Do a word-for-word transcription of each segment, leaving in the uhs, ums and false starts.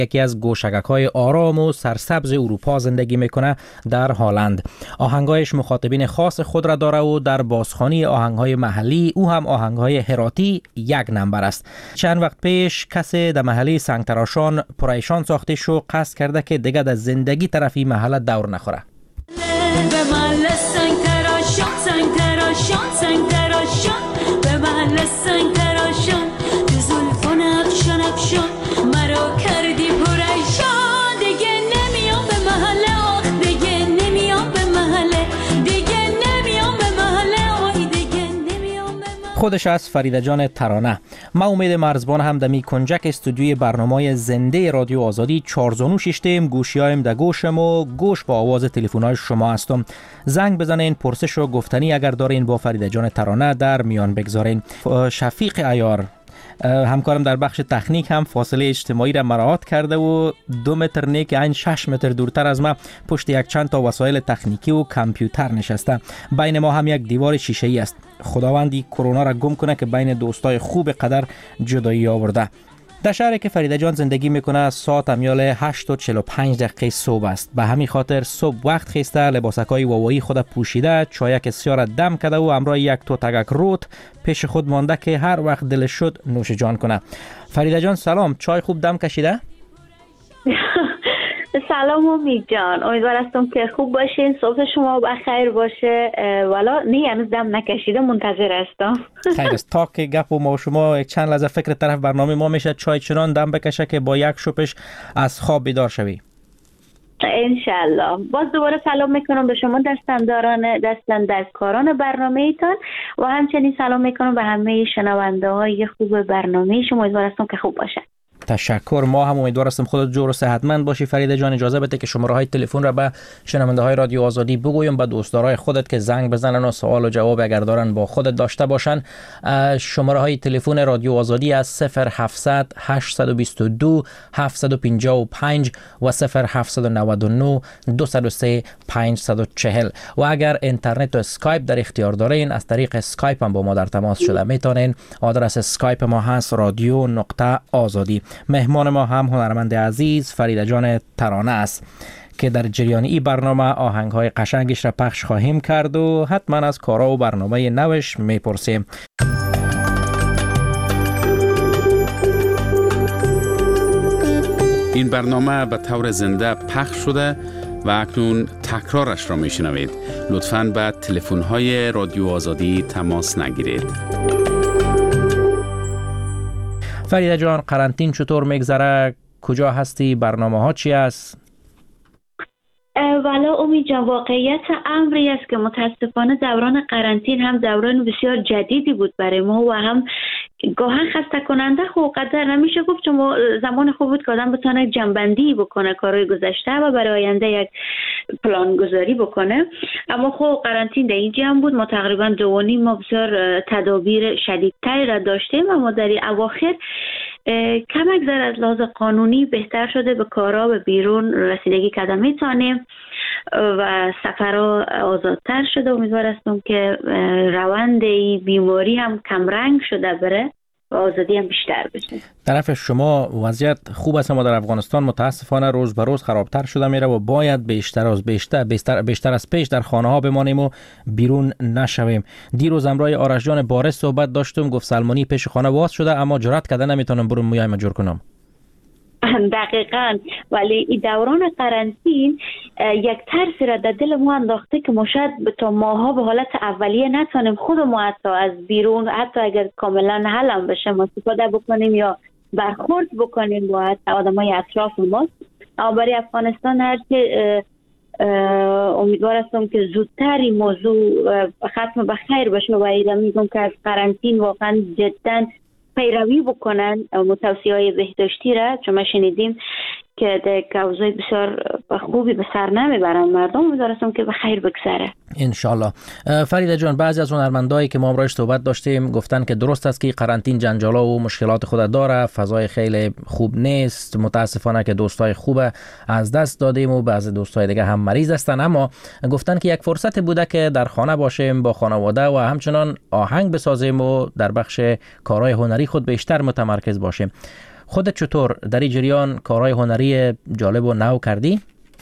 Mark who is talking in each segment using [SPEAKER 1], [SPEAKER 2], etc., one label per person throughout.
[SPEAKER 1] یکی از گوشگک‌های آرام و سرسبز اروپا زندگی میکنه در هالند. آهنگایش مخاطبین خاص خود را داره و در بازخوانی آهنگهای محلی او هم آهنگهای هراتی یک نمبر است. چند وقت پیش کسی در محله سنگتراشان پریشان ساخته شو قصد کرده که دیگه در زندگی طرفی محله دور نخوره.
[SPEAKER 2] به محله سنگتراشان سنگتراشان سنگتراشان به محله سنگتراشان زلفان افشان افشان مرا کردی پریشان دیگه نمیام به محله آخ دیگه نمیام به محله دیگه نمیام به محله آخ دیگه نمیام به محله.
[SPEAKER 1] خودش از فریده جان ترانه. ما امید مرزبان هم دمی کنجک استودیوی برنامه زنده رادیو آزادی چارزانو ششتیم گوشیایم در گوشم و گوش با آواز تلفن‌های شما هستم. زنگ بزنین، پرسش و گفتنی اگر دارین با فریده جان ترانه در میان بگذارین. شفیق عیار همکارم در بخش تکنیک هم فاصله اجتماعی را مراعات کرده و دو متر نیک این شش متر دورتر از ما پشت یک چند تا وسایل تکنیکی و کامپیوتر نشسته. بین ما هم یک دیوار شیشه‌ای است. خداوندی کرونا را گم کنه که بین دوستای خوب قدر جدایی آورده. در شهری که فریده جان زندگی میکنه ساعت امیال هشت و چهل و پنج دقیقه صبح است. به همین خاطر صبح وقت خیسته لباسکای واوایی خود پوشیده، چایک سیاه دم کرده و همراه یک توتگک روت پیش خود مانده که هر وقت دلش شد نوش جان کنه. فریده جان سلام، چای خوب دم کشیده؟
[SPEAKER 3] سلام امید جان، امیدوارم که خوب باشین، صبح شما بخیر باشه. والا نه هنوز دم نکشیده، منتظر هستم.
[SPEAKER 1] خیر است. تا که گپ و ما و شما یک چند لحظه فکر طرف برنامه ما میشه چای چنان دم بکشه که با یک شپش از خواب بیدار شوی.
[SPEAKER 3] انشالله. باز دوباره سلام میکنم به شما دستانداران دستاندرکاران برنامه ایتان و همچنین سلام میکنم به همه شنونده های خوب برنامه شما. امیدوارم که خوب باشه.
[SPEAKER 1] تشکر. ما هم امیدوار هستیم خودت جور و صحتمند باشی. فریده جان اجازه بده که شماره های تلفن را به شنونده های رادیو آزادی بگویم، به دوستدارای خودت که زنگ بزنن و سوال و جواب اگر دارن با خودت داشته باشن. شماره های تلفن رادیو آزادی از صفر هفتصد هشتصد و بیست و دو هفتصد و پنجاه و پنج و صفر هفتصد و نود و نه دویست و سه پانصد و چهل و اگر اینترنت و اسکایپ در اختیار دارین از طریق اسکایپ هم با ما در تماس شده میتونین. آدرس اسکایپ ما هست رادیو نقطه آزادی. مهمان ما هم هنرمند عزیز فریده جان ترانه است که در جریان این برنامه آهنگ‌های قشنگش را پخش خواهیم کرد و حتما از کارا و برنامه نوش میپرسیم.
[SPEAKER 4] این برنامه به طور زنده پخش شده و اکنون تکرارش را میشنوید. لطفاً به تلفن‌های رادیو آزادی تماس نگیرید.
[SPEAKER 1] فریده جان قرنطین چطور میگذره؟ کجا هستی؟ برنامه ها چی است؟
[SPEAKER 3] والا امید جان واقعیت امری است که متاسفانه دوران قرنطین هم دوران بسیار جدیدی بود برای ما و هم گاهن خسته کننده خب قدر نمیشه گفت، چون زمان خوب بود که آدم بتونه جنبندی بکنه کارهای گذشته و برای آینده یک پلان گذاری بکنه. اما خب قرنطین در اینجا هم بود. ما تقریبا دو و نیم ما بسیار تدابیر شدیدتری را داشتیم و ما در اواخر کمک زر از لحاظ قانونی بهتر شده به کارا به بیرون رسیدگی کردن میتونیم و سفرها آزادتر شده. امیدوار هستم که روند بیماری هم کم رنگ شده بره و آزادی هم بیشتر بشه.
[SPEAKER 1] طرف شما وضعیت خوب است، اما در افغانستان متاسفانه روز به روز خرابتر شده میره و باید بیشتر از بیشتر بیشتر, بیشتر از پیش در خانه ها بمانیم و بیرون نشویم. دیروز امرای آرش جان بارش صحبت داشتم، گفت سلمانی پیش خانه واس شده اما جرأت کرده نمیتونم برم مویایم جور کنم.
[SPEAKER 3] دقیقاً. ولی این دوران قرنطین یک ترسی را در دل ما انداخته که ما شاید تا ماها به حالت اولیه نتونیم خود ما حتی از بیرون، حتی اگر کاملا حلم بشه ما استفاده بکنیم یا برخورد بکنیم با آدمای اطراف ما. اما برای افغانستان هرچی امیدوار هستم که زودتر این موضوع ختم به خیر بشه و ایران میگم که از قرنطین واقعا جدا پیروی بکنن توصیه‌های بهداشتی را، چون ما شنیدیم که در اوضاع بسیار خوبی به سر نمیبرن مردم. امیدوارم که به خیر بگذره
[SPEAKER 1] ان شاء الله. فریده جان بعضی از هنرمندایی که ما امروز صحبت داشتیم گفتن که درست است که قرنطین جنجالا و مشکلات خود داره، فضای خیلی خوب نیست، متاسفانه که دوستای خوب از دست دادیم و بعضی دوستای دیگه هم مریض هستن، اما گفتن که یک فرصت بوده که در خانه باشیم با خانواده و همچنان آهنگ بسازیم و در بخش کارهای هنری خود بیشتر متمرکز باشیم. خودت چطور در این جریان کارهای هنری جالب و نو کردی؟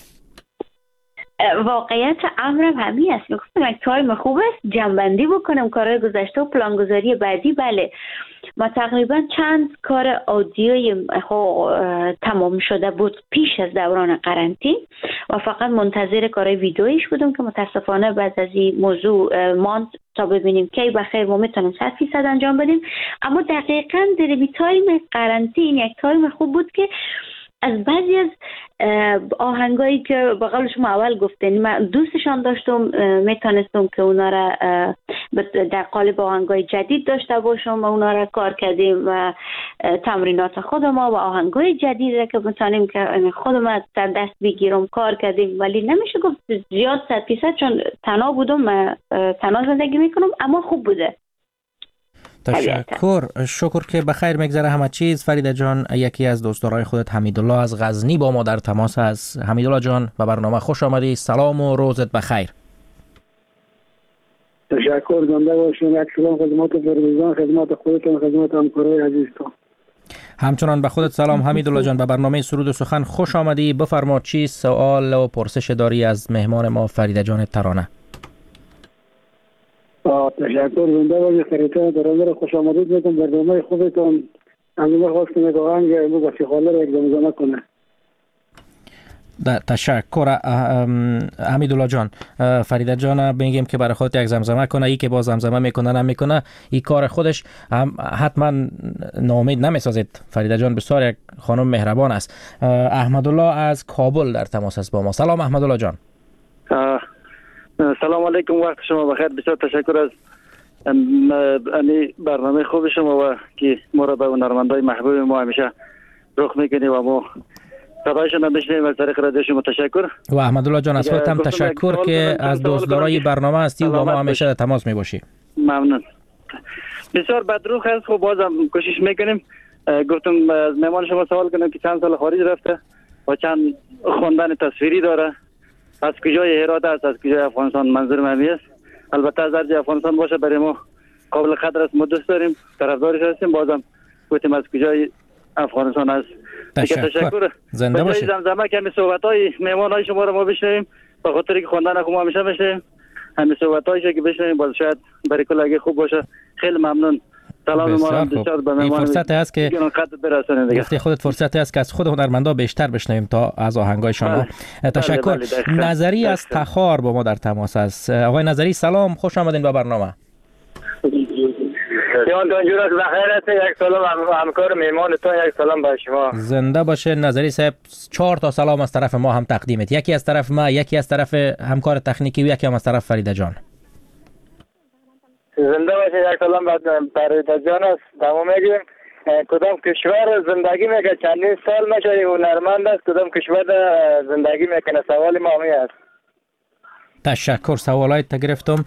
[SPEAKER 3] واقعیت امرم همین است. میگفتم یک تایم خوب است جنبندی بکنم کارهای گذشته و پلانگذاری بعدی. بله ما تقریبا چند کار آدیوی تمام شده بود پیش از دوران قرنطینه و فقط منتظر کارهای ویدئویش بودم که متاسفانه بعد از این موضوع ماند تا ببینیم کی بخیر ما میتونیم صد فیصد انجام بدیم. اما دقیقاً در بی تایم قرنطینه یک تایم خوب بود که از بعضی از آهنگایی که بقول شما اول گفتین من دوستشان داشتم، میتونستم که اونا را در قالب آهنگای جدید داشته باشم و اونا را کار کردیم و تمرینات خود ما و آهنگای جدید را که میتونیم که خودم در دست بگیرم کار کردیم. ولی نمیشه گفت زیاد صد فیصد چون تنها بودم، تنها زندگی میکنم، اما خوب بوده.
[SPEAKER 1] تشکر. شکر که بخیر میگذره همه چیز. فریده جان، یکی از دوستدارای خودت حمیدالله از غزنی با ما در تماس است. حمیدالله جان به برنامه خوش آمدی. سلام و روزت بخیر.
[SPEAKER 5] تشکر. زنده باشین. یک سلام خدمت فریدجان، خدمت خودتون، خدمت همکارای عزیزتون.
[SPEAKER 1] همچنان به خودت سلام حمیدالله جان. به برنامه سرود و سخن خوش آمدی. بفرما چی سوال و پرسش داری از مهمان ما فریده جان ترانه؟
[SPEAKER 5] تشکر. زنده باشی. خریدتان ترانه خوش آمدید میکنم. برنامه خوبتون همه خواست کنه که آهنگ امروز با شیخاله را یک زمزمه کنه.
[SPEAKER 1] تشکر حمیدالله جان. فریده جان بگیم که برای خودت یک زمزمه کنه. ای که با زمزمه میکنه نمیکنه این کار خودش، هم حتما ناامید نمیسازید. فریده جان بسیار یک خانم مهربان است. احمدالله از کابل در تماس است با ما. سلام احمدالله جان.
[SPEAKER 6] سلام علیکم، وقت شما بخیر. بسیار تشکر از برنامه خوب شما و که ما را به هنرمندای محبوب ما همیشه رخ میکنی و ما صدایشون هم بشنیم از طریق رادیو شما. تشکر.
[SPEAKER 1] و احمدالله جان از خودت هم تشکر که از دوستدارای برنامه هستی و با ما همیشه در تماس میباشی.
[SPEAKER 6] ممنون. بسیار بدروخ است. خب بازم کوشش میکنیم. گفتم از مهمان شما سوال کنم که چند سال خارج رفته و چند خواندن تصویری داره، از کجای هرات است، از کجای افغانستان. منظور من است البته از هر افغانستان باشه برای ما قابل قدر است. ما دوست داریم، طرفدارش هستیم. بازم گفتیم از کجای افغانستان است. تشکر.
[SPEAKER 1] زنده باشید.
[SPEAKER 6] زمزمه که همین صحبت‌های مهمان‌های شما رو ما بشنویم به خاطر که خواندن خود ما همیشه بشنویم. همین صحبت‌هایی که بشنویم باز شاید برای کل اگه خوب باشه. خیلی ممنون. سلام ما رو بسیار به مهمان.
[SPEAKER 1] فرصت هست که گفتی خودت فرصت هست که از خود هنرمندا بیشتر بشنویم تا از آهنگای شما. تشکر. بله بله نظری از تخار با ما در تماس است. آقای نظری سلام، خوش آمدین به برنامه.
[SPEAKER 7] یادتون جور است بخیر است. یک سلام همکار مهمانتون، یک سلام به شما.
[SPEAKER 1] زنده باشه نظری صاحب. چهار تا سلام از طرف ما هم تقدیمت، یکی از طرف ما، یکی از طرف همکار تکنیکی و یکی هم از طرف فریده جان.
[SPEAKER 7] زنده باشه. یک سلام به فریده جان است. دوام میگیم کدام کشور زندگی میکنه؟ چندین سال میشه هنرمند است. کدام کشور زندگی میکنه؟ سوال ما همین است.
[SPEAKER 1] تشکر. سوالایت گرفتم.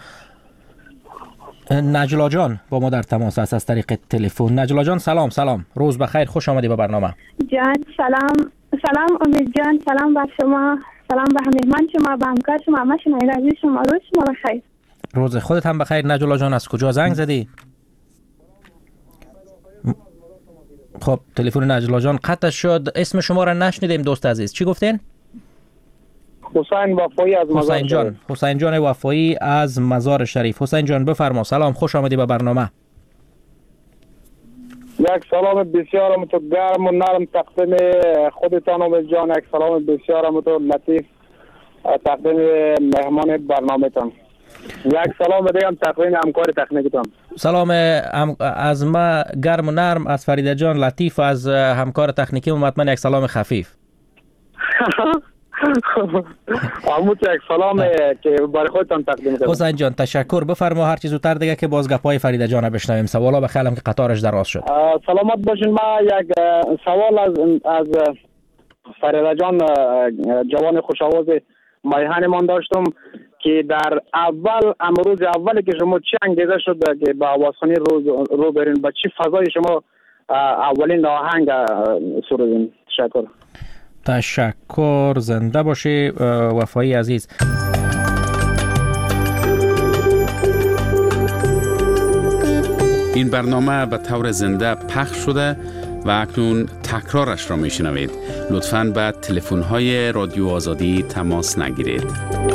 [SPEAKER 1] نجلا جان با ما در تماس است از طریق تلفن. نجلا جان سلام. سلام، روز بخیر، خوش آمدی به برنامه.
[SPEAKER 8] جان سلام. سلام امید جان، سلام بر شما، سلام به مهمان شما، به همکار شما، همه شنونده عزیز شما. روز شما بخیر.
[SPEAKER 1] روز خودت هم بخیر. نجلا جان از کجا زنگ زدی؟ خب تلفن نجلا جان قطع شد. اسم شما را نشنیدیم دوست عزیز، چی گفتین؟
[SPEAKER 7] حسین وفایی از مزار
[SPEAKER 1] حسین جان. حسین جان وفایی از مزار شریف. حسین جان بفرما. سلام، خوش آمدی به برنامه.
[SPEAKER 7] یک سلام بسیار متو گرم و نرم تقدیم خودتان امید جان. یک سلام بسیار متو لطیف تقدیم مهمان برنامه‌تان. یک سلام دیگه هم تقدیم همکار تکنیکتان.
[SPEAKER 1] سلام از ما گرم و نرم از فریده جان لطیف از همکار تکنیکی و مطمئن یک سلام خفیف.
[SPEAKER 7] امید یک سلام که برای خودتان تقدیم کنم.
[SPEAKER 1] حسین جان تشکر. بفرما هر چیز زودتر دیگه که باز گپای فریده جان بشنویم. سوالا بخیالم که قطارش دراز شد.
[SPEAKER 7] سلامت باشین. ما یک سوال از از فریده جان جوان خوش‌آواز مایهنمان داشتم که در اول امروز اولی که شما چی انگیزه شد که به آوازخوانی رو رو برین؟ با چی فضای شما اولین آهنگ سرودین؟ تشکر.
[SPEAKER 1] تشکر. زنده باشی وفایی عزیز.
[SPEAKER 4] این برنامه به طور زنده پخش شده و اکنون تکرارش را میشنوید. لطفاً به تلفن‌های رادیو آزادی تماس نگیرید.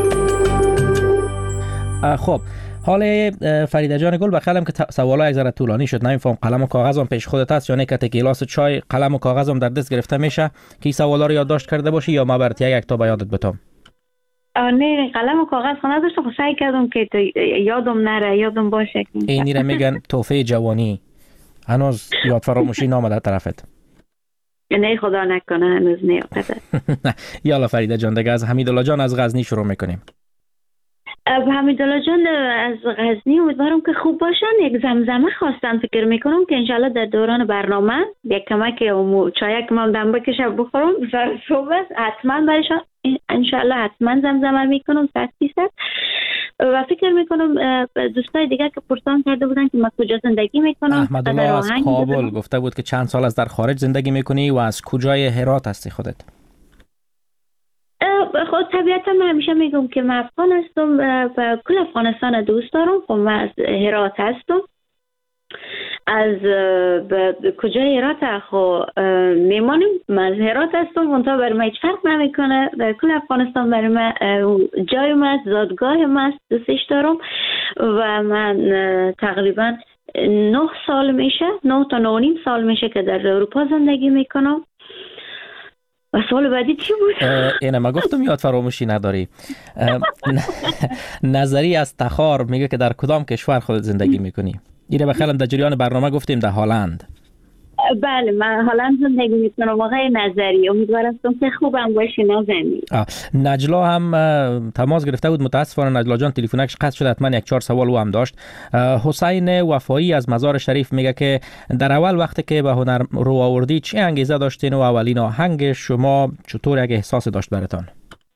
[SPEAKER 1] خب حال فریده جان گل بخیرم که سوالا یک ذره طولانی شد. نمیفهم قلم و کاغذم پیش خودت هست یا نه که گلاس چای قلم و کاغذم در دست گرفته میشه که این سوالا رو یادداشت کرده باشی یا ما برات یک تا به یادت بتم؟
[SPEAKER 3] نه قلم و کاغذ خو نداشتم، خو سعی کردم که یادم نره، یادم باشه.
[SPEAKER 1] اینی را میگن تحفه جوانی. هنوز یاد فراموشی نامده طرفت؟
[SPEAKER 3] نه خدا نکنه هنوز نیامده.
[SPEAKER 1] یالا فریده جان دیگه از حمیدالله جان از غزنی شروع میکنیم.
[SPEAKER 3] حمیدالله جان از غزنی امیدوارم که خوب باشن. یک زمزمه خواستن، فکر میکنم که انشالله در دوران برنامه یک کمک چای که من دم بکشم بخورم سر صبح حتما برشان انشالله حتما زمزمه میکنم صد فیصد. و فکر میکنم دوستای دیگر که پرسان کرده بودن که ما کجا زندگی میکنم.
[SPEAKER 1] احمدالله از کابل گفته بود که چند سال از در خارج زندگی میکنی و از کجای هرات هستی خودت؟
[SPEAKER 3] خود طبیعتا من همیشه میگم که من افغان هستم و کل افغانستان دوست دارم. خب من از هرات هستم. از کجای هرات خو میمانیم. من از هرات هستم، منطقه برای من هیچ فرق نمیکنه. در کل افغانستان برای من جای من است، زادگاه من است، دوستش دارم. و من تقریبا نه سال میشه، نه تا نه نیم سال میشه که در اروپا زندگی میکنم. و سوال بعدی چی بود؟
[SPEAKER 1] اینه ما گفتم یاد فراموشی نداری. نظری از تخار میگه که در کدام کشور خودت زندگی میکنی؟ اینه بخیرم در جریان برنامه گفتیم در هلند.
[SPEAKER 3] بله من هلند زندگی میکنم. آقای نظری امیدوارم که خوبم باشی نازنین.
[SPEAKER 1] نجلا هم تماس گرفته بود، متاسفانه نجلا جان تلفنش قطع شد. حتما یک چهار سوال او هم داشت. حسین وفایی از مزار شریف میگه که در اول وقتی که به هنر رو آوردی چه انگیزه داشتین و اولین آهنگ شما چطور یک احساس داشت براتون؟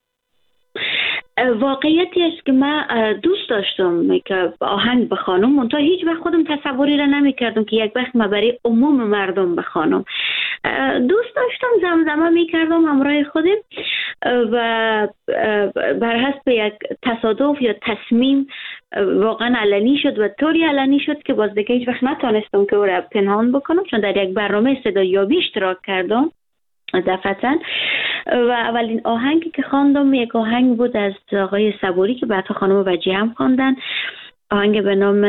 [SPEAKER 3] واقعیتی است که من دوست داشتم که آهنگ بخوانم، منتها هیچ وقت خودم تصوری را نمی کردم که یک وقت ما برای عموم مردم بخوانم. دوست داشتم زمزمه می کردم همراه خودم و بر حسب یک تصادف یا تصمیم واقعا علنی شد و طوری علنی شد که باز دیگه هیچ وقت نتونستم که او را پنهان بکنم، چون در یک برنامه صدایابی اشتراک کردم دفعتاً. و اولین آهنگی که خواندم یک آهنگ بود از آقای صبوری که بعد خانم وجیه هم خواندن، آهنگ به نام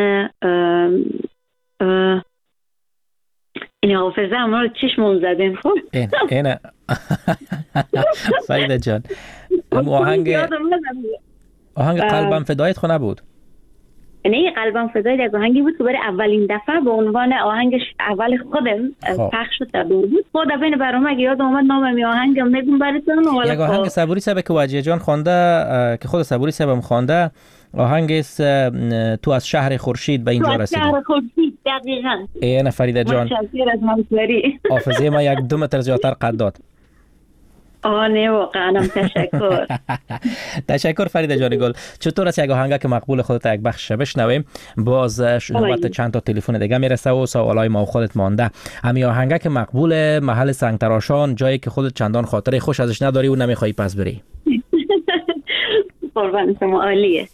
[SPEAKER 3] این حافظه هم رو چشمون زدیم. خب
[SPEAKER 1] این اینه فریده جان آهنگ آهنگ قلبم فدایت خو نبود؟
[SPEAKER 3] نه قلبم فدای یک آهنگی بود که برای اولین دفعه به عنوان آهنگش اول خودم پخش شد در دور بود. خود بین برام اگه یاد اومد نام می آهنگم نگم براتون.
[SPEAKER 1] یک آهنگ صبوری صاحب که وجیه جان خوانده که خود صبوری صاحب هم خوانده، آهنگ است تو از شهر خورشید به اینجا رسیدی. شهر
[SPEAKER 3] خورشید دقیقاً.
[SPEAKER 1] این فریده جان حافظه ما یک دو متر زیادتر قد داد.
[SPEAKER 3] آه نه واقعا تشکر.
[SPEAKER 1] تشکر فریده جان گل. چطور است یک آهنگ که مقبول خودت یک بخش بشنویم؟ باز نوبت چند تا تلفن دیگه میرسه و سوالای ما و خودت مانده. همین آهنگ که مقبول محل سنگ تراشان، جایی که خودت چندان خاطره خوش ازش نداری و نمیخوای پس بری.
[SPEAKER 3] قربان شما، عالیه.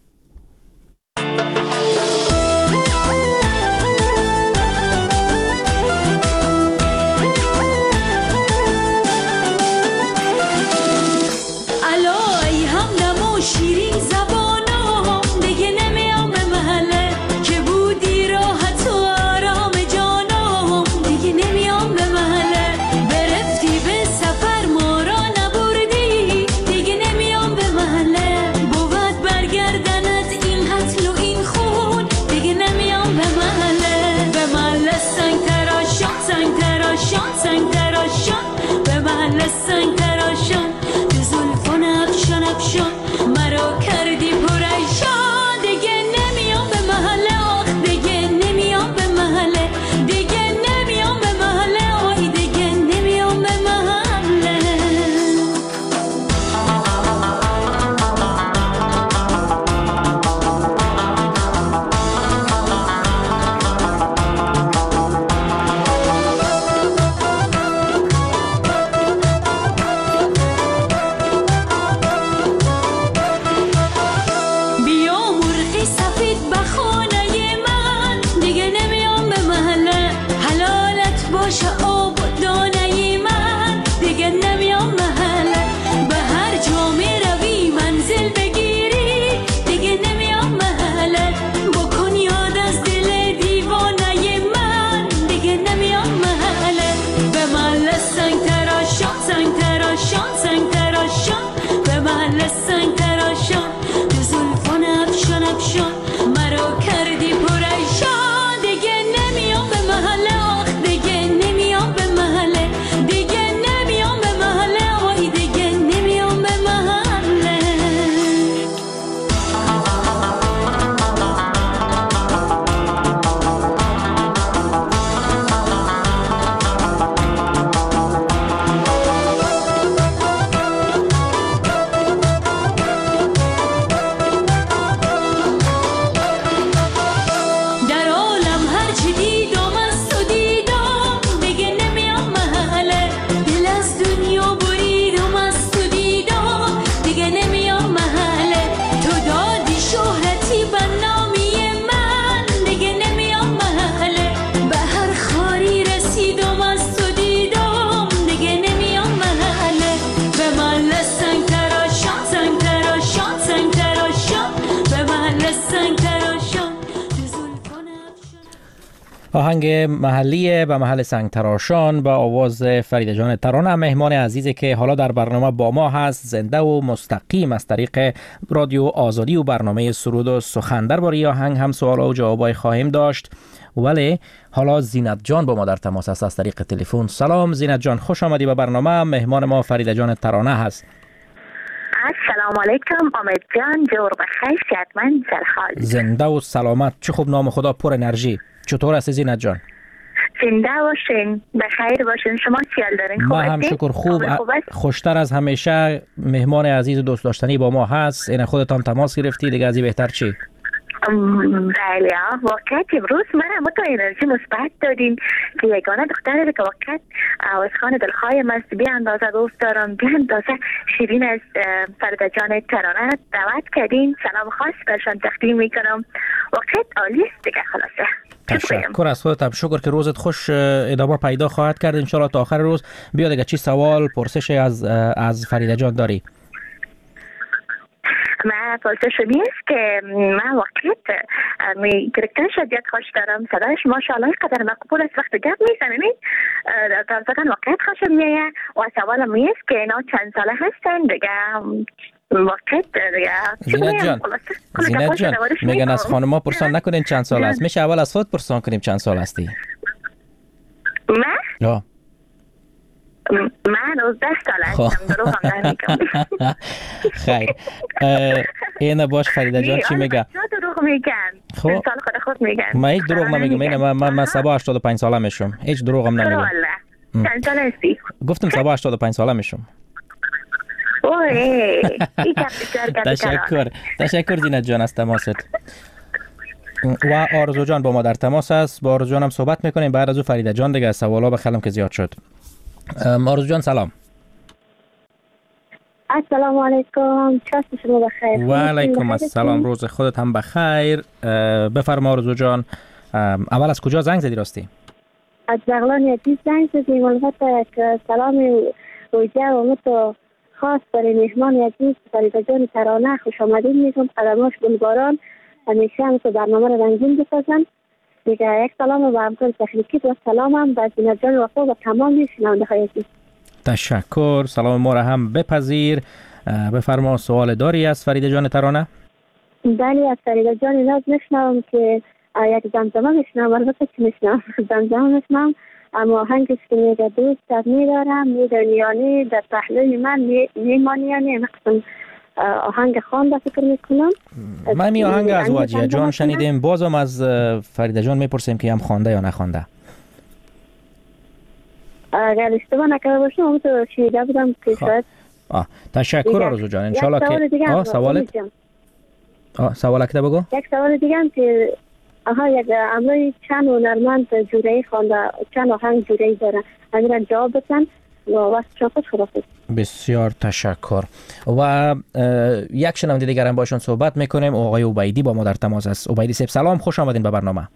[SPEAKER 2] شیرین زبانم دیگه نمیام به محله که بودی راحت و آرام جانم، دیگه نمیام به محله برفتی به سفر ما را نبردی، دیگه نمیام به محله بود برگردنت این قتل و این خون، دیگه نمیام به محله. به محله سنگ تراشان سنگ تراشان سنگ تراشان به محله سنگ تراشان تو زلفان افشان افشان مرا کردی پریشان، دیگه نمیام به محله آخ دیگه نمیام به محله، دیگه نمیام به محله آی دیگه نمیام به محله.
[SPEAKER 1] آهنگ محلی به محل سنگ تراشان با آواز فرید جان ترانه، مهمان عزیزی که حالا در برنامه با ما هست، زنده و مستقیم از طریق رادیو آزادی و برنامه سرود و سخن. درباره آهنگ هم سوال و جوابای خواهیم داشت، ولی حالا زینت جان با ما در تماس است از طریق تلفن. سلام زینت جان، خوش آمدی به برنامه. مهمان ما فرید جان ترانه هست.
[SPEAKER 9] السلام علیکم امید جان، جور بخیر، صحتمند، سرحال،
[SPEAKER 1] زنده و سلامت. چه خوب، نام خدا پر انرژی. چطور هستی زینت جان؟
[SPEAKER 9] زنده باشین، بخیر باشین. شما چیال دارین؟ خوب
[SPEAKER 1] ما هم شکر خوب. خوشتر از همیشه. مهمان عزیز و دوست داشتنی با ما هست. این خودتان تماس گرفتی دیگه، از این بهتر چی؟
[SPEAKER 9] بله، واقعا امروز من ما تو انرژی مثبت دادیم که یگانه دختری که واقعا از خانه دلخواهیم است، بی اندازه دوست دارم، بی اندازه شیرین از فرید جان ترانه دعوت کردیم. سلام خاص برشان تقدیم میکنم. واقعا عالی است دیگه. خلاصه
[SPEAKER 1] تشکر از خودت. شکر که روزت خوش ادامه پیدا خواهد کرد انشالله تا آخر روز. بیا دیگه، چی سوال پرسش از از فرید جان داری؟
[SPEAKER 9] من پرسش نیست که من واقعیت می کرکتر شدیت خوش دارم. صدایش ماشاءالله قدر مقبول است. وقت گپ میزنید در زدن واقعیت خوشم میایه. و سوالم نیست که اینا چند ساله هستن دیگه. واقعیت دیگه.
[SPEAKER 1] زینت جان، زینت جان میگن از خانما پرسان نکنین چند سال است. میشه اول از خود پرسان کنیم چند سال هستی؟
[SPEAKER 9] من؟
[SPEAKER 1] یا
[SPEAKER 9] من نوزده سال هستم. دروغ هم نمیگم.
[SPEAKER 1] خیر، اینه باش فرید جان چی میگه؟
[SPEAKER 9] دروغ میگن.
[SPEAKER 1] خب
[SPEAKER 9] سال خود خود میگن.
[SPEAKER 1] من هیچ دروغ نمیگم. من من من سبا هشتاد و پنج ساله میشم. هیچ دروغ هم نمیگم.
[SPEAKER 9] والله چند سال هستی؟
[SPEAKER 1] گفتم سبا هشتاد و پنج ساله میشم.
[SPEAKER 9] اوه،
[SPEAKER 1] تشکر. تشکر زینت جان از تماست. و آرزو جان با ما در تماس است. با آرزو جان هم صحبت میکنیم بعد از او فرید جان دیگه. سوالا بخلم که زیاد شد. آرزو جان سلام.
[SPEAKER 8] السلام علیکم، چطور شما بخیر؟
[SPEAKER 1] و علیکم السلام، روز خودت هم بخیر. بفرما آرزو جان، اول از کجا زنگ زدی راستی؟
[SPEAKER 8] از بغلان یکی زنگ زدیم. البته که سلام رویجه و متو خاص برای مهمان عزیز فرید جان ترانه خوش آمدید میگم. قدماش گلباران همیشه هم تو برنامه رو رنگین بسازن دیگه. یک سلام به همکار تکنیکی و سلامم به زینت جان وفا و تمام شنونده های عزیز.
[SPEAKER 1] تشکر. سلام ما را هم بپذیر. بفرما سوال داری از فرید جان ترانه؟
[SPEAKER 8] بله، از فرید جان اینا میشنوم که یک زمزمه میشنم. البته که میشنم زمزمه میشنم، اما آهنگش که میگه دوستت میدارم میدانیانی در پهلوی من میمانیانی. نقصم آهنگ خوانده فکر میکنم.
[SPEAKER 1] من می آهنگ از واجیه جان شنیدیم. بازم از فرید جان میپرسیم که هم خوانده یا نخوانده.
[SPEAKER 8] اگر اشتباه نکرده باشم اون تو شنیده بودم که شاید.
[SPEAKER 1] تشکر آرزو جان. انشالله که آه سوالت آه سوالک ده بگو.
[SPEAKER 8] یک سوال دیگه هم که آها یک امروی چند هنرمند جورایی خوانده، چند آهنگ جورایی داره، امیران جواب بتن و وقت شما خداحافظ.
[SPEAKER 1] بسیار تشکر. و یک شنونده دیگر هم باشون صحبت میکنیم. آقای عبیدی با ما در تماس است. عبیدی صاحب سلام، خوش آمدین به برنامه.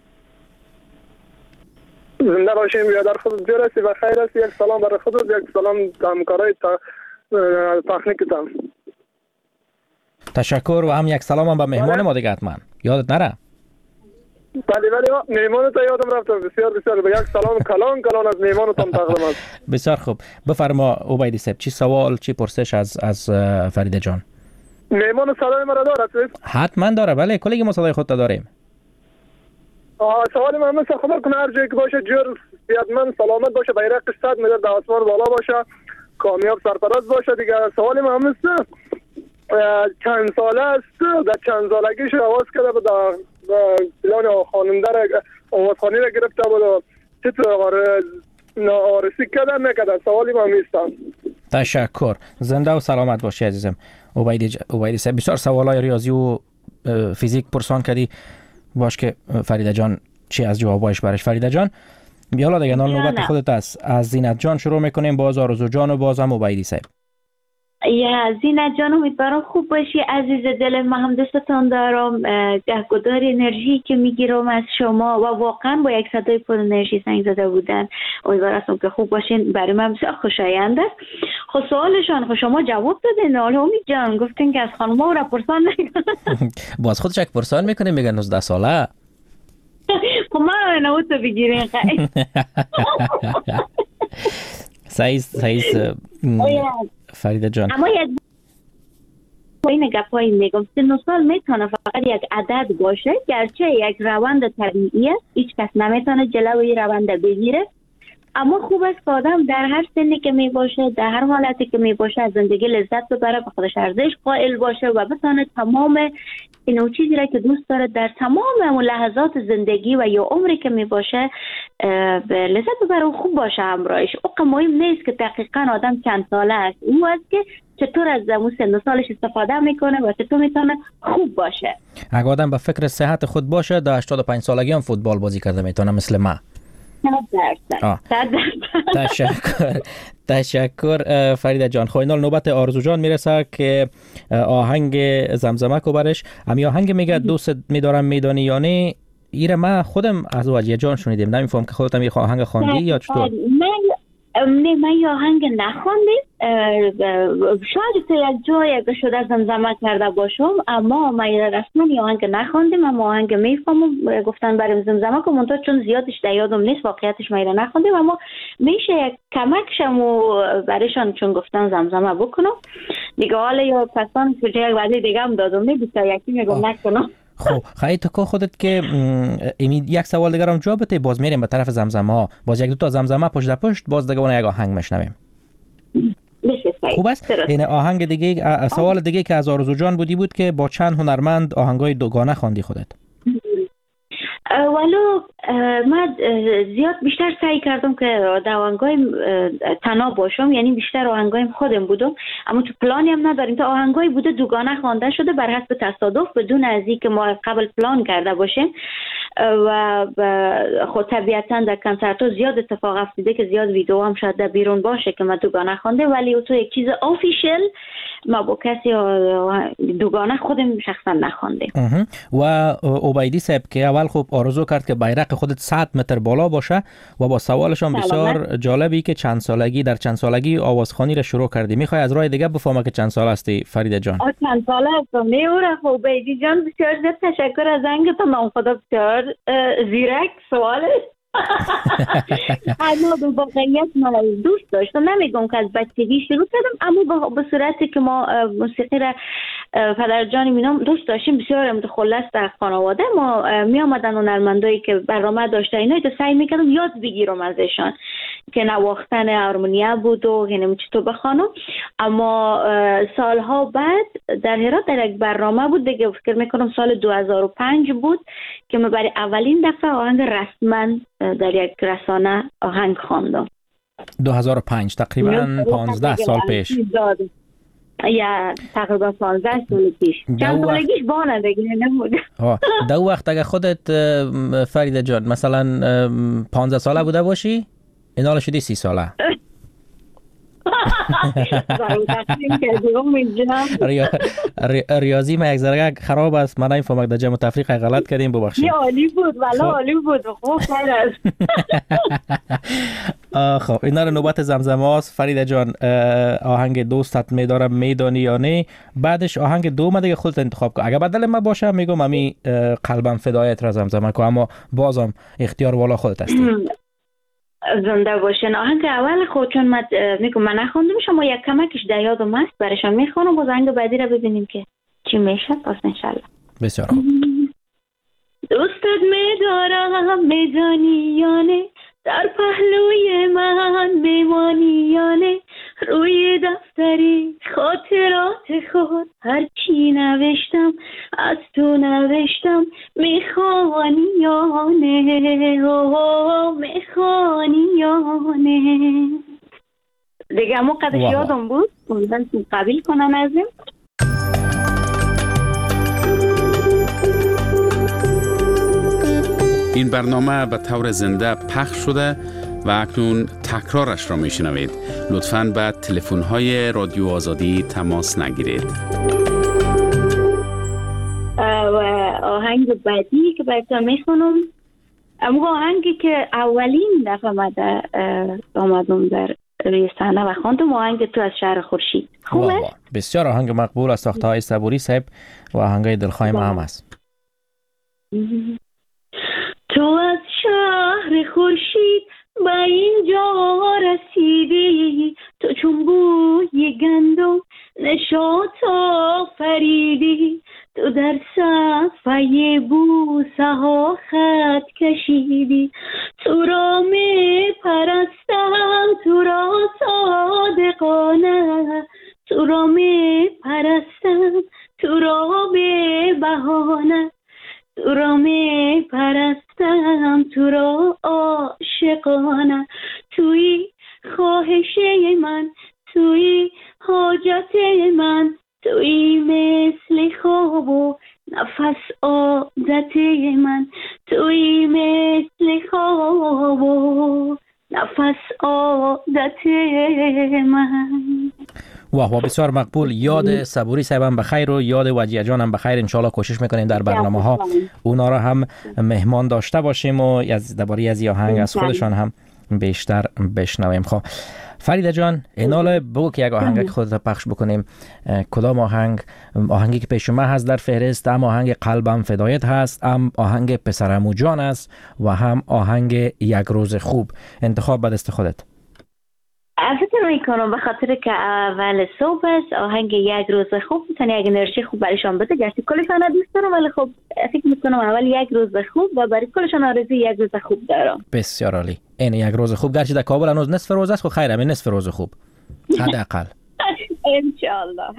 [SPEAKER 10] زنده باشیم، بیادر خودت جور هستی و خیر هستی. یک سلام برای خودت، یک سلام همکارای تکنیکتان.
[SPEAKER 1] تشکر. و هم یک سلام هم به مهمان ما دیگه حتما یادت نره.
[SPEAKER 10] بله بله، مهمانتون یادم رفت. بسیار بسیار به یک سلام کلان کلان از مهمانتون تقدیم است.
[SPEAKER 1] بسیار خوب. بفرما عبیدی صاحب، چی سوال چی پرسش از از فرید جان؟
[SPEAKER 10] مهمان صدای مرا دارد؟
[SPEAKER 1] حتما داره. بله، کلیگ ما صدای خودت داریم.
[SPEAKER 10] آه سوال من مثل خدا کنه هر جایی که باشه جور صحتمند سلامت باشه، بیرقش صد متر در آسمان بالا باشه، کامیاب سرفراز باشه دیگه. سوال من مثل چند ساله است، در چند سالگیش آواز کرده بود، پلان خواننده را آوازخوانی را گرفته بود و چطور آرسی کرده نکرده. سوالی من میستم.
[SPEAKER 1] تشکر. زنده و سلامت باشی عزیزم. عبیدی عبیدی صاحب بسیار سوالای ریاضی و فیزیک پرسان کردی. باش که فرید جان چی از جوابایش برش. فرید جان بیالا دیگه نال نوبت خودت است. از زینت جان شروع میکنیم، باز آرزو جان و بازم عبیدی صاحب.
[SPEAKER 3] یا زینت جان امیدوارم خوب باشی عزیز دل. من هم دوستتان دارم. گهگدار انرژی که میگیرم از شما و واقعا با یک صدای پر انرژی زنگ زده بودن. امیدوارم که خوب باشین. برای من بسیار خوشایند است. خب سوالشان خب شما جواب دادین. حالا امید جان گفتین که از خانم‌ها را پرسان نکنن.
[SPEAKER 1] باز خودش یک پرسان میکنه میگن نوزده ساله.
[SPEAKER 3] خب من نوت بگیرین خیلی
[SPEAKER 1] صحیح صحیح فریده جان.
[SPEAKER 3] اما یک این گپایی میگم سن و سال میتونه فقط یک عدد باشه، گرچه یک روند طبیعیه، هیچ کس نمیتونه جلوی روند بگیره، اما خوب است که آدم در هر سنی که می باشه، در هر حالتی که می باشه از زندگی لذت ببره، به خودش ارزش قائل باشه و بتونه تمام اینو چیزی را که دوست داره در تمام لحظات زندگی و یا عمری که می باشه به لذت ببره و خوب باشه همراهش. او مهم نیست که دقیقاً آدم چند ساله است، او است که چطور از اون سن و سالش استفاده میکنه و چطور میتونه خوب باشه.
[SPEAKER 1] اگه آدم به فکر صحت خود باشه در هشتاد و پنج سالگی هم فوتبال بازی کرده میتونه مثل ما. تشکر تشکر فریده جان. خوینال نوبت آرزو جان میرسه که آهنگ زمزمه کو برش. امی آهنگ میگه دوست میدارم میدانی یا نه، ایره ما خودم از وجه جان شنیدیم، نمیفهم که خودت هم آهنگ خواندی یا چطور؟
[SPEAKER 3] نه من یه آهنگ نخوندیم، شاید تو یک جای که شده زمزمه کرده باشم، اما من رسما یه آهنگ نخوندیم، اما آهنگ میفهمم گفتن بریم زمزمه کنم، منطقه چون زیادش در یادم نیست واقعیتش من نخوندیم، اما میشه یک کمکشم و برایشان چون گفتن زمزمه بکنم دیگه. حالا یا پسان که یک وعده دیگه هم دادم نه بیشتر یکی میگم نکنم.
[SPEAKER 1] خب خیلی تو که خودت که امید یک سوال دیگر هم جواب بده، باز میریم به طرف زمزمه ها، باز یک دو تا زمزمه پشت در پشت، باز دیگه اون یک آهنگ میشنویم. خوب است. این آهنگ دیگه، سوال دیگه که از آرزو جان بودی بود که با چند هنرمند آهنگای دوگانه خواندی خودت؟
[SPEAKER 3] ولو من زیاد بیشتر سعی کردم که در آهنگای تنها باشم، یعنی بیشتر آهنگای خودم بودم، اما تو پلانی هم نداریم، تا آهنگای بوده دوگانه خوانده شده بر حسب تصادف بدون از اینکه ما قبل پلان کرده باشیم و خود طبیعتا در کنسرت ها زیاد اتفاق افتاده که زیاد ویدیو هم شاید در بیرون باشه که من دوگانه خوانده، ولی تو یک چیز آفیشل ما با کسی دوگانه خودم شخصا نخوانده.
[SPEAKER 1] و عبیدی صاحب که اول خوب آرزو کرد که بیرق خودت صد متر بالا باشه و با سوالشون بسیار جالبی که چند سالگی در چند سالگی آوازخوانی را شروع کردی. میخوای از راه دیگه بفهمم که چند سال هستی فریده جان؟
[SPEAKER 3] آ چند ساله هستم. نه اور عبیدی جان بسیار زیاد تشکر از اینکه تو نام خدا بسیار زیرک سواله. اما به واقعیت من دوست داشتم، نمیگم که از بچگی شروع کردم، اما به صورتی که ما موسیقی را پدر جان مینام دوست داشتیم بسیار متخلص در خانواده ما می آمدن هنرمندایی که برنامه داشته اینا تو سعی میکردم یاد بگیرم ازشان که نواختن هارمونیا بود و یعنی چطور بخوانم. اما سالها بعد در هرات در یک برنامه بود دیگه، فکر میکنم سال دو هزار و پنج بود که من برای اولین دفعه آهنگ رسما در یک رسانه آهنگ خواندم.
[SPEAKER 1] دو هزار و پنج تقریبا پانزده سال پیش.
[SPEAKER 3] یا تقریبا پانزده سال پیش. چند سالگیش بانه دیگه نمود.
[SPEAKER 1] دو وقت اگه خودت فریده جان مثلا پانزده ساله بوده باشی این حالا شدی سی ساله. ریاضی ما یک ذره خراب است، من نمیفهمم در جمع تفریق غلط کردیم ببخشید.
[SPEAKER 3] عالی بود والا عالی بود. خوب خیر است.
[SPEAKER 1] خب اینا رو نوبت زمزمه است. فریده جان آهنگ دوستت میدارم میدانی یا نه، بعدش آهنگ دوم دیگه خودت انتخاب کن. اگه بدل من باشه میگم امی قلبم فدایت را زمزمه کن، اما بازم اختیار والا خودت هستی.
[SPEAKER 3] زنده باشین. آهنگ اول خود چون من میگم من نخوندم شما یک کمکش در یادم هست برایشان میخوانم، باز آهنگ بعدی را ببینیم که چی میشه باز انشالله.
[SPEAKER 1] بسیار خوب.
[SPEAKER 3] دوستت میدارم میدانی یا نه، در پهلوی من میمانی یا نه، روی دفتری خاطرات خود هر چی نوشتم از تو نوشتم، میخوانی یا نه میخوانی یا نه. دیگه همون قدش یادم بود اونجا قبیل کنم ازم.
[SPEAKER 4] این برنامه به طور زنده پخش شده و اکنون تکرارش را میشنوید. لطفاً به تلفن‌های رادیو آزادی تماس نگیرید.
[SPEAKER 3] و آهنگ بعدی که براتون میخونم، اما آهنگی که اولین دفعه من آمدم در روی صحنه و خواندم، آهنگ تو از شهر خورشید. خوبه؟
[SPEAKER 1] بسیار آهنگ مقبول از ساخته‌های صبوری صاحب و آهنگای دلخواه ما هم است.
[SPEAKER 3] تو از بحر خورشید به اینجا رسیدی، تو چون بوی گندم نشاط آفریدی، تو در صفحه بوسه ها خط کشیدی. تو را می پرستم تو را صادقانه، تو را می پرستم تو را به بهانه، تو را می پرستم تو را عاشقانه. توی خواهشه من، توی حاجت من، توی مثل خواب و نفس عادت من، توی مثل خواب و نفس عادت من.
[SPEAKER 1] واه واه بسیار مقبول. یاد صبوری صاحبم بخیر و یاد وجیه جانم بخیر. انشالله کوشش میکنیم در برنامه ها اونا را هم مهمان داشته باشیم و از درباره از آهنگ از خودشان هم بیشتر بشنویم. خب فریده جان اینال بگو که یک آهنگ خودت پخش بکنیم. کدام آهنگ؟ آهنگی که پیش من هست در فهرست، هم آهنگ قلبم فدایت هست، هم آهنگ پسرمو جان است و هم آهنگ یک روز خوب. انتخاب به دست خودت.
[SPEAKER 3] فکر میکنم به خاطر که اول صبح است آهنگ یک روز خوب میتونه یک انرژی خوب برایشان بده. گرچه کلشان دوست دارم ولی خب فکر میکنم اول یک روز خوب و برای کلشان آرزوی یک روز خوب دارم.
[SPEAKER 1] بسیار عالی. این یک روز خوب گرچه در کابل هنوز نصف روز است، خب خیر همین نصف روز خوب حداقل
[SPEAKER 3] ان شاء الله.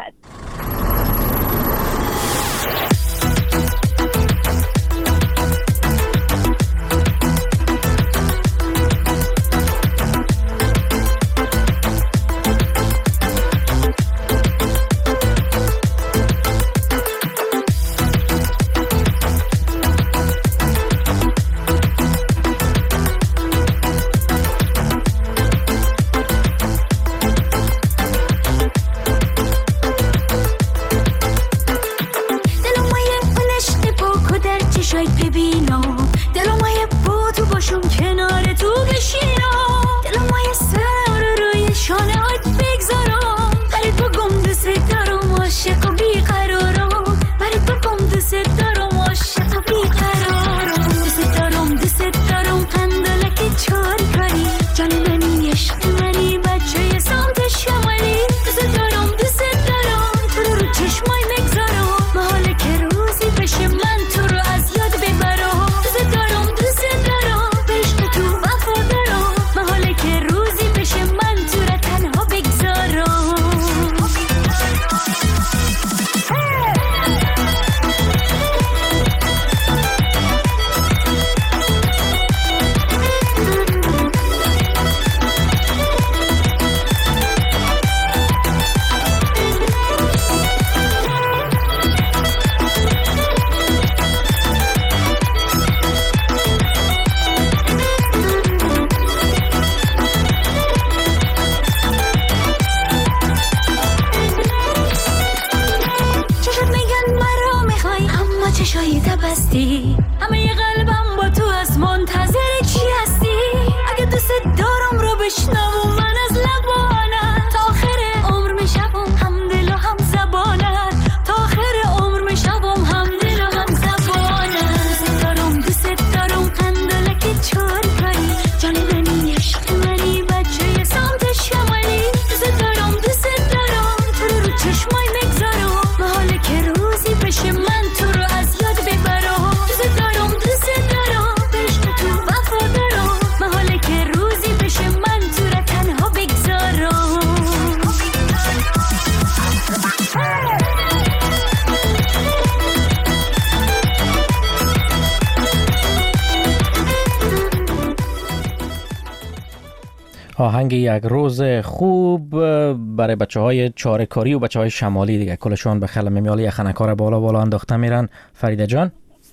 [SPEAKER 1] آهنگ یک روز خوب برای بچه های چاره‌کاری و بچه های شمالی دیگه کلشان به خلم میالی خنکار بالا بالا انداخته میرن. فریده جان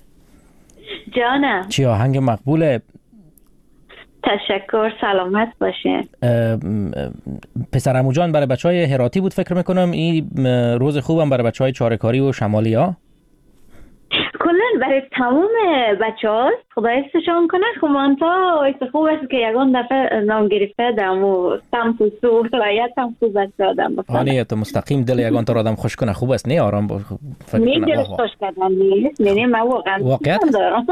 [SPEAKER 3] جانم
[SPEAKER 1] چی آهنگ مقبوله؟
[SPEAKER 3] تشکر، سلامت باشه.
[SPEAKER 1] پسرمو جان برای بچه های هراتی بود فکر میکنم. این روز خوبم برای بچه های چاره‌کاری و شمالی ها.
[SPEAKER 3] کلا برای تمام بچه هاست خدا حفظشان کنه. خمانتا ایست خوب است که یگان دفعه نام گرفته دم و سمت و سو رایت هم خوب است آدم بکنه.
[SPEAKER 1] آنی تو مستقیم دل یگان تا آدم خوش کنه خوب است نه آرام با فکر
[SPEAKER 3] کنه.
[SPEAKER 1] نه
[SPEAKER 3] دلش خوش کردن نیست. نه من واقعا
[SPEAKER 1] واقعیت دارم.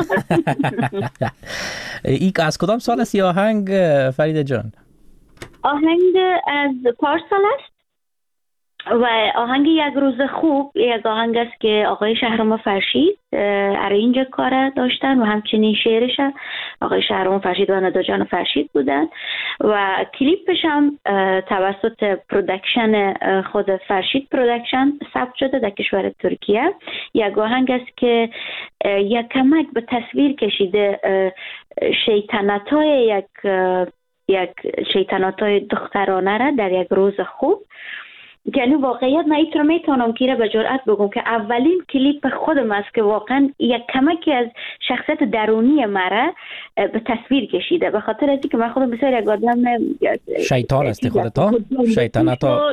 [SPEAKER 1] ای از کدام سال است آهنگ فرید جان؟
[SPEAKER 3] آهنگ از پارسال است و آهنگ یک روز خوب یک آهنگ است که آقای شهرام فرشید ارنج کار داشتن و همچنین شعرش آقای شهرام فرشید و ندا جان فرشید بودن و کلیپش هم توسط پرودکشن خود فرشید پرودکشن ثبت شده در کشور ترکیه. یک آهنگ است که یک کمک به تصویر کشیده شیطنت‌های یک یک شیطنت‌های دخترانه را در یک روز خوب. یعنی واقعیت من ایت رو میتونم که به جرئت بگم که اولین کلیپ خودم است که واقعا یک کمکی از شخصیت درونی مرا به تصویر کشیده، به خاطر اینکه من خودم بسیار یک آدم
[SPEAKER 1] شیطان هستی خودتا شیطنت ها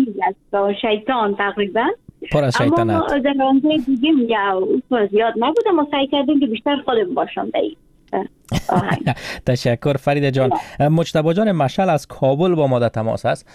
[SPEAKER 3] شیطان تقریبا
[SPEAKER 1] پر از شیطنت،
[SPEAKER 3] اما در آنجای دیگه یا زیاد نبودم و سعی کردیم که بیشتر خودم باشم به این آهنگ.
[SPEAKER 1] تشکر فرید جان. مجتبی جان مشعل از کابل با ما در تماس است.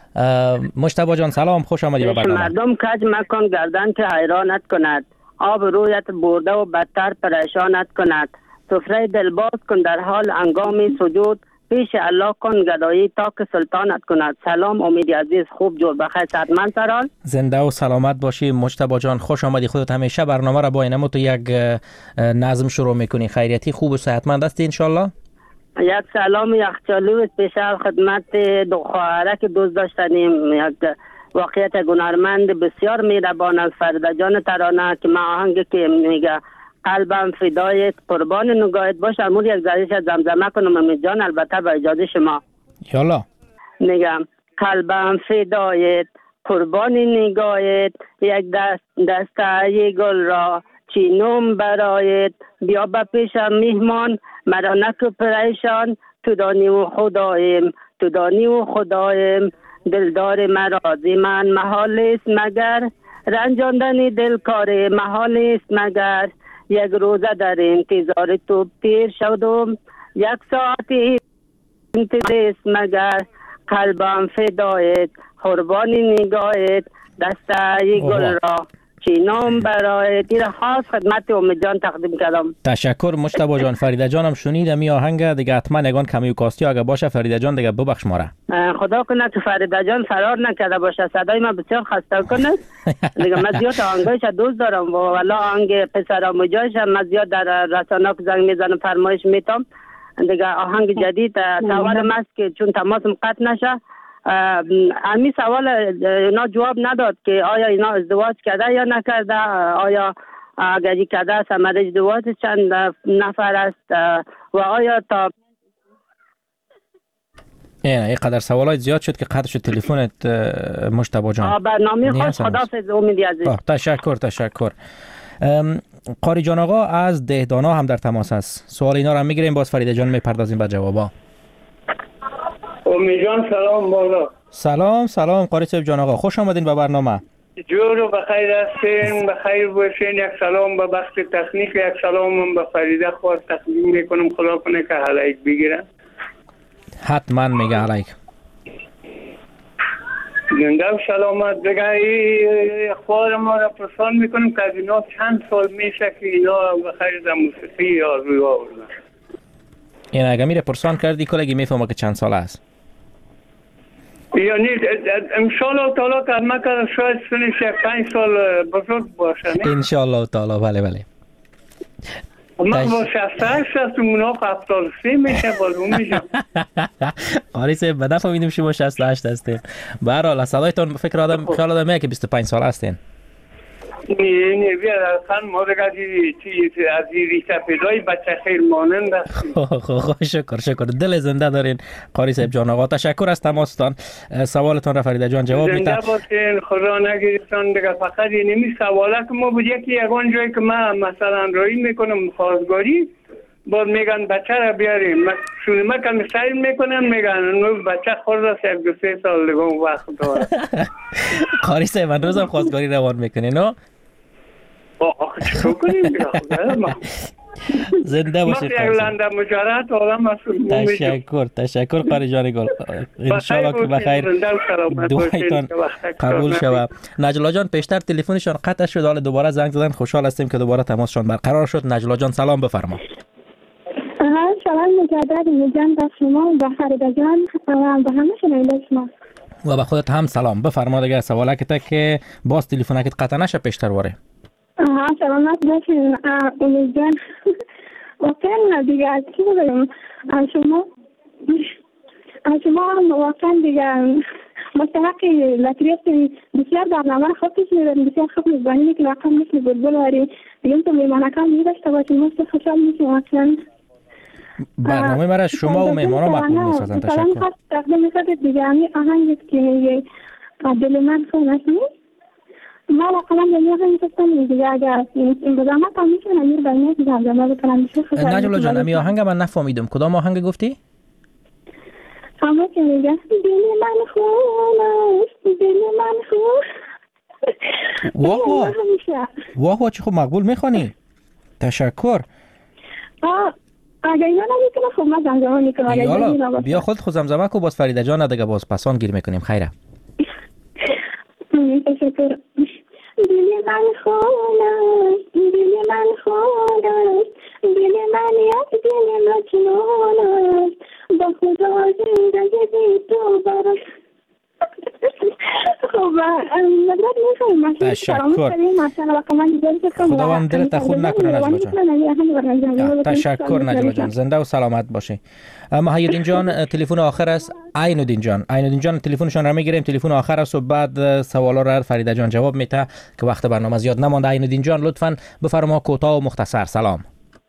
[SPEAKER 1] مجتبی جان سلام، خوش آمدی به برنامه.
[SPEAKER 11] مردم کج مکن گردن که حیرانت کند، آب رویت برده و بدتر پریشانت کند. سفره دلباز کن در حال انگام سجود، پیش الله کن گدایی تا که سلطانت کند. سلام امید عزیز، خوب جور بخیر صحتمند سرال.
[SPEAKER 1] زنده و سلامت باشی مجتبی جان، خوش آمدی. خودت همیشه برنامه را با اینم تو یک نظم شروع میکنی. خیریتی خوب و صحتمند هستی ان شاء الله؟
[SPEAKER 11] یک سلام یخچالی پیش خدمت دو خواهره که دوست داشتنیم. یک واقعیت گنرمند بسیار میربان از فردا جان ترانه که ما آهنگی که میگه قلبم فدایت قربان نگاهت باش امور یک ذریش زمزمه کنم امید جان، البته با اجازه شما.
[SPEAKER 1] یالا
[SPEAKER 11] میگم قلبم فدایت قربان نگاهت، یک دست دسته گل را چینم برایت، بیا با پیشم میهمان مرا نکو پریشان، تو دانی و خدایم تو دانی و خدایم، دلدار مرا زی من محال است مگر، رنجاندن دل کار محال است مگر، یک روزه در انتظار تو پیر شدم، یک ساعتی انتظار است مگر، قلبم فدایت قربان نگاهت، دسته گل را چینام برای تیر خاص خدمت امید جان تقدیم کردم.
[SPEAKER 1] تشکر مجتبی جان. فریده جانم شنیدم این آهنگ دیگه حتما نگان کمی و کاستی اگه باشه فریده جان دیگه ببخش ما را.
[SPEAKER 11] خدا کنه که فریده جان فرار نکرده باشه، صدای ما بسیار خسته کنه دیگه. من زیاد آهنگایش دوست دارم و والا آهنگ پسرام و جایش من زیاد در رسانه که زنگ میزنم فرمایش میتم دیگه آهنگ جدید. سوالم است که چون تماسم قطع نشه، امی سوال اینا جواب نداد که آیا اینا ازدواج کرده یا نکرده، آیا اگر کرده ثمره ازدواج چند نفر است و آیا تا
[SPEAKER 1] این قدر سوالات زیاد شد که قطع شد تلفنت مجتبی جان.
[SPEAKER 11] برنامه خوش، خداحافظ امید عزیز.
[SPEAKER 1] تشکر تشکر. قاری جان آقا از دهدانا هم در تماس است. سوال اینا رو هم میگیریم، باز فریده جان میپردازیم به جوابا.
[SPEAKER 12] امید جان سلام بالا.
[SPEAKER 1] سلام سلام قاری صاحب جان آقا، خوش آمدین به برنامه.
[SPEAKER 12] جور و بخیر هستین، بخیر باشین. یک سلام به بخش تکنیک، یک سلام به فریده خواهد تقدیم میکنم، خدا کنه که حلایک بگیرن.
[SPEAKER 1] حتما میگه حلایک.
[SPEAKER 12] زنده و سلامت. دیگه ای اخبار ما را پرسان میکنم که از اینا چند سال میشه که اینا بخیر در موسیقی یا روی آوردن.
[SPEAKER 1] این اگه میره پرسان کردی کلگی میفهمه که چند سال است.
[SPEAKER 12] یعنی انشالله تعالی که ما که شاید سنش یک پنج سال بزرگ باشه.
[SPEAKER 1] انشالله تعالی بله بله.
[SPEAKER 12] ما با شصت هشت هست و مناق هفتاد و سه میشه بازون میشم.
[SPEAKER 1] قاری صاحب به دفعه میدیم شما شصت و هشت هستین. به هر حال صدایتان فکر آدم خیال آدم میگه که بیست و پنج سال هستین.
[SPEAKER 12] نه نه بیا اصلا ما دیگه از این ریشه پیدای بچه خیلی مانند هستیم.
[SPEAKER 1] خب شکر شکر، دل زنده دارین قاری صاحب جان آقا. تشکر از تماستان. سوالتان را فریده جان جواب میده.
[SPEAKER 12] زنده باشین، خدا نگیرستان. دیگه فقط این نمی سواله که ما بود یکی یکان جایی که ما مثلا رایی میکنم خواستگاری باید میگن بچه را بیاریم، چون ما کمی سیل میکنم میگن نو بچه خورد است یک دو سه سال دیگه وقت داره.
[SPEAKER 1] قاری صاحب من روزم خواستگاری روان میکنی نو؟
[SPEAKER 12] آخه چطور کنیم؟
[SPEAKER 1] زنده باشید.
[SPEAKER 12] ما لنده مجرد آدم مسئول.
[SPEAKER 1] تشکر تشکر قاری جان گل. انشالله که بخیر دعایتان قبول شود. نجلا جان پیشتر تلفنشان قطع شد، حالا دوباره زنگ زدن، خوشحال هستیم که دوباره تماسشان برقرار شد. نجلا جان سلام بفرما.
[SPEAKER 8] سلام مجدد میگم به شما و فریده جان و به همه شنونده شما
[SPEAKER 1] و به خودت هم سلام. بفرما دیگه سوالکت که باز تلفنکت قطع نشه پیشتر واره.
[SPEAKER 8] آها سلامت باشین امید جان. واقعا دیگه از چی بگم از شما از شما واقعا دیگه مستحق لطریت بسیار برنامه خوب پیش میبرین، بسیار خوب میبانیم که واقعا مثل بلبل واری دیگه تو میمانکان میداشته باشین، مست خوشحال میشیم واقعا.
[SPEAKER 1] برنامه مرا شما و مهمانا مقبول میسازن. تشکر.
[SPEAKER 8] سلام خواست تقدیم خودت دیگه همی آهنگت که میگه دل من خونش نیست ما واقعا دنیا هم میتونم دیگه اگر این بزرمت هم میتونم امیر بینه دیگه زمزمه بکنم.
[SPEAKER 1] نجلا جان امی آهنگ من نفهمیدم کدام آهنگ گفتی؟
[SPEAKER 8] همه که میگه دل من خونش دل من خونش.
[SPEAKER 1] واه واه واه واه چه خوب مقبول میخوانی. تشکر.
[SPEAKER 8] آه اگه اینا نمیکنه خب من زمزمه میکنم.
[SPEAKER 1] یالا بیا خود خود زمزمه کو باز فریده جان دیگه باز پسان گیر میکنیم. خیره.
[SPEAKER 8] تشکر. دل من خونش دل من خونش دل من یک دل مجنونش با خدا زندگی بی تو براش.
[SPEAKER 1] تشکر. خداوند دلت خود نکنه نجلا جان. تشکر نجلا جان، زنده و سلامت باشی. محیدین جان تلفن آخر است. عینالدین جان عینالدین جان تلفنشون را میگیریم، تلفن آخر است و بعد سوالا را فریده جان جواب میده که وقت برنامه زیاد نمانده. عینالدین جان لطفاً بفرما کوتاه و مختصر. سلام.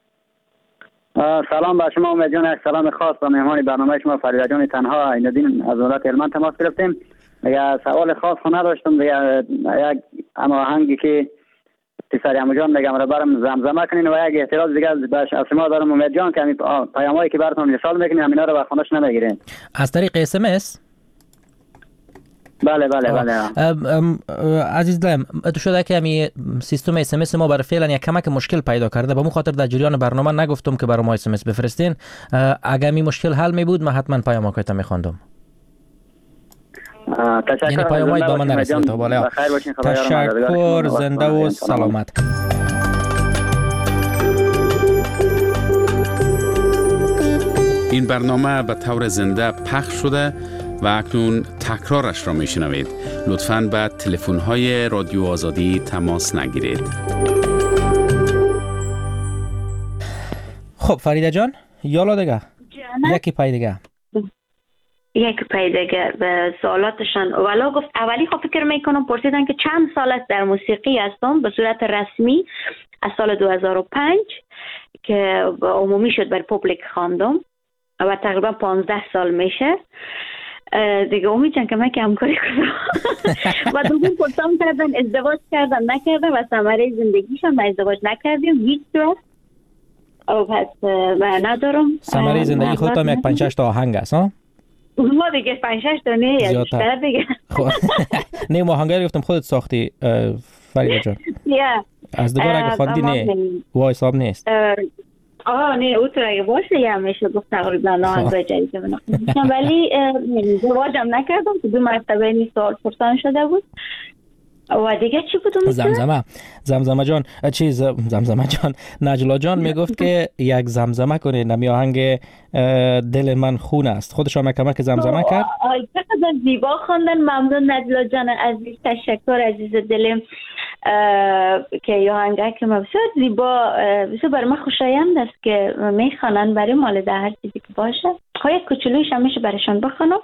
[SPEAKER 7] سلام به شما امید جان، سلام خاص به مهمان برنامه شما فریده جان تنها. عینالدین از ولایت هلمند تماس گرفتیم. دیگه سوال خاص نداشتم دیگه، یک اما آهنگی که پسر عمو جان میگم را برام زمزمه کنین و یک اعتراض دیگه از شما دارم امید جان که همین پیامایی که براتون ارسال میکنین همینا رو به خونش نمیگیرین
[SPEAKER 1] از طریق اس ام اس.
[SPEAKER 7] بله بله بله.
[SPEAKER 1] عزیز دلم تو شده که همی سیستم اس ام اس ما برای فعلا یک کمک مشکل پیدا کرده، به مو خاطر در جریان برنامه نگفتم که برای ما اس ام اس بفرستین. اگه می مشکل حل می بود من حتما پیامکایت میخوندم.
[SPEAKER 7] تشکر.
[SPEAKER 1] یعنی پیامایت با من نرسید تا بالا. تشکر، زنده و سلامت.
[SPEAKER 4] این برنامه به طور زنده پخش شده و اکنون تکرارش را میشنوید. لطفاً به تلفن‌های رادیو آزادی تماس نگیرید.
[SPEAKER 1] خب فریده جان یالا دیگه یکی پای دیگه
[SPEAKER 3] یک پای دیگه به سوالاتشان ولی گفت اولی خب فکر میکنم پرسیدن که چند سال است در موسیقی هستم به صورت رسمی از سال دو هزار و پنج که عمومی شد بر پوبلیک خواندم و تقریبا پانزده سال میشه دیگه. امید جان که من که همکاری کنم و دوم پرسام کردن ازدواج کردن نکردم و ثمره زندگیشان من ازدواج نکردیم هیچ جور او پس من ندارم.
[SPEAKER 1] ثمره زندگی خودت هم یک پنج شش تا آهنگ است ها؟
[SPEAKER 3] ما دیگه پنج شش تا نه یا بیشتر دیگه.
[SPEAKER 1] نه ما آهنگ گفتم خودت ساختی فریده جان؟
[SPEAKER 3] یا
[SPEAKER 1] از دوباره اگه خواندی نه وای حساب نیست.
[SPEAKER 3] آه نه او تو اگه باشه یا میشه گفت تقریبا آهنگ جدید بنام ولی ازدواجم نکردم که دو مرتبه این سوال پرسان شده بود. و دیگه چی بودم؟
[SPEAKER 1] زمزمه زمزمه جان چیز زمزمه جان نجلا جان میگفت که یک زمزمه کنه نمی آهنگ دل من خون است. خودش هم کمک زمزمه کرد.
[SPEAKER 3] چقدر زیبا خواندن. ممنون نجلا جان عزیز، تشکر عزیز دلم که یه آهنگ که بسیار زیبا بسیار برای من خوشایند است که میخوانن برای مال در هر چیزی که باشه. خواهی یک کوچولویش هم میشه برایشان بخونم.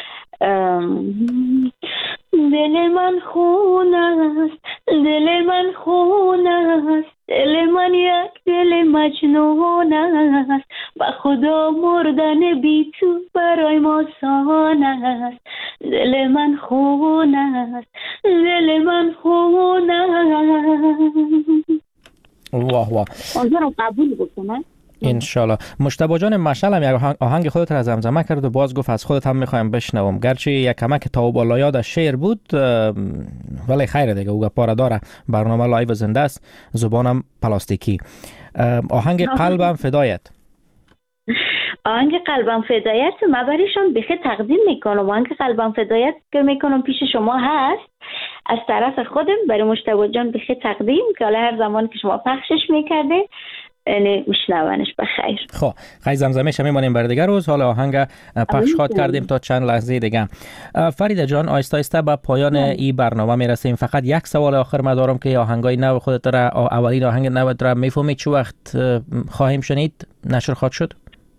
[SPEAKER 3] دل من خون است دل من خون است دل من یک دل مجنون است و خدا مردن بی تو برای ما آسان است. دل من خون است دل من خون است.
[SPEAKER 1] واه واه
[SPEAKER 3] آنجا رو قبول بکنن.
[SPEAKER 1] انشالله. مجتبی جان مشعل هم یک آهنگ خودت را زمزمه کرد و باز گفت از خودت هم میخوایم بشنوم، گرچه یک کمک تا بالا یاد شعر بود ولی خیر دیگه، او گپا داره، برنامه لایو زنده است، زبانم پلاستیکی. آهنگ قلبم فدایت.
[SPEAKER 3] آهنگ قلبم فدایت من برایشان بخیر تقدیم میکنم. آهنگ قلبم فدایت که میکنم پیش شما هست از طرف خودم برای مجتبی جان بخیر تقدیم که حالا هر زمان که شما پخشش میکرده یعنی میشنونش بخیر.
[SPEAKER 1] خب خیلی زمزمه‌ش میمونیم برای دیگر روز. حالا آهنگ پخش خواهد کردیم تا چند لحظه دیگه. فریده جان آیسته آیسته به پایان این برنامه میرسیم. فقط یک سوال آخر ما دارم که آهنگای نو خودت را، اولین آهنگ نو را میفهمید چه وقت خواهیم شنید نشر خواهد شد؟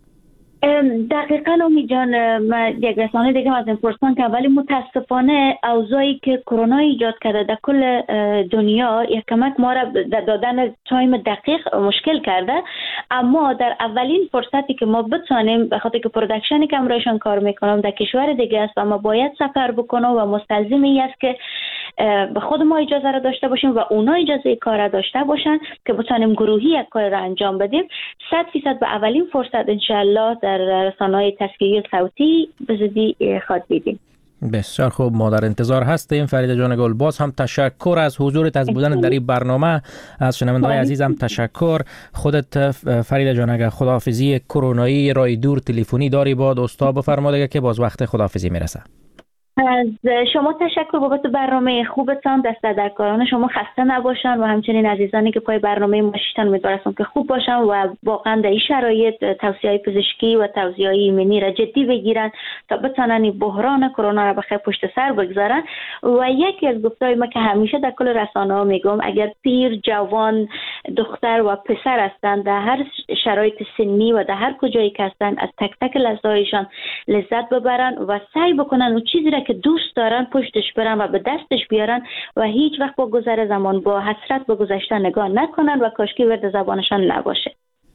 [SPEAKER 3] دقیقاً امی جان، من یک رسانه دیگه از این پرسان که ولی متاسفانه اوضاعی که کرونا ایجاد کرده در کل دنیا یک کمک ما را دادن تایم دقیق مشکل کرده، اما در اولین فرصتی که ما بتانیم به خاطر که پروداکشنی که امرایشان کار میکنم در کشور دیگه است و ما باید سفر بکنم و مستلزم این است که به خود ما اجازه را داشته باشیم و اونا اجازه کار را داشته باشن که بتانیم گروهی یک کار را انجام بدیم. صد فیصد به اولین فرصت انشالله در رسانه‌های تصویری صوتی به زودی خواهد بیدیم.
[SPEAKER 1] بسیار خوب، ما در انتظار هستیم. فریده جان گل باز هم تشکر از حضورت، از بودن در این برنامه. از شنونده‌های عزیزم تشکر. خودت فریده جان اگر خداحافظی کرونایی رای دور تلفنی داری با دوستا بفرما دیگه که باز وقت خداحافظی میرسه.
[SPEAKER 3] از شما تشکر بابت برنامه خوبتان، دست در کاران شما خسته نباشن و همچنین عزیزانی که پای برنامه ما شیشتن امیدوارم که خوب باشن و واقعا در این شرایط توصیه‌های پزشکی و توصیه‌های ایمنی را جدی بگیرن تا بتونن این بحران کرونا را بخیر پشت سر بگذارن. و یکی از گفته‌های ما که همیشه در کل رسانه‌ها میگم، اگر پیر، جوان، دختر و پسر هستند در هر شرایط سنی و در هر کجایی که هستند از تک تک لحظه‌هایشان لذت ببرن و سعی بکنن اون چیزی را که دوست دارن پشتش برن و به دستش بیارن و هیچ وقت با گذر زمان با حسرت به گذشته نگاه نکنن و کاشکی ورد زبانشان نباشه.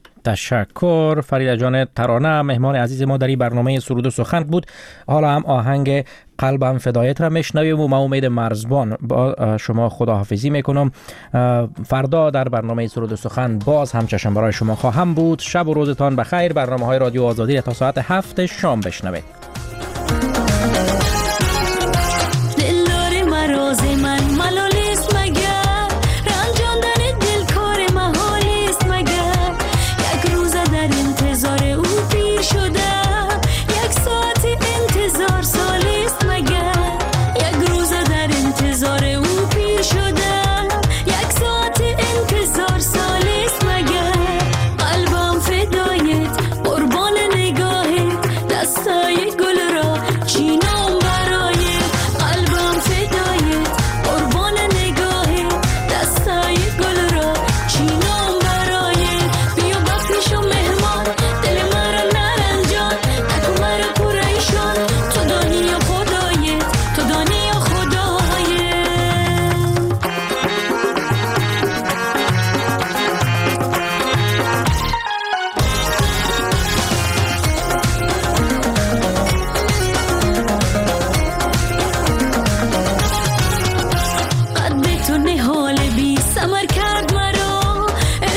[SPEAKER 1] تشکر. فریده جان ترانه مهمان عزیز ما در این برنامه سرود و سخن بود. حالا هم آهنگ قلبم فدایت را میشنویم و من امید مرزبان با شما خداحافظی میکنم. فردا در برنامه سرود و سخن باز هم چشم برای شما خواهم بود. شب و روزتان بخیر. برنامه های رادیو آزادی تا ساعت هفت شام بشنوید.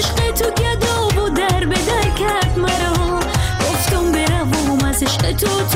[SPEAKER 1] تو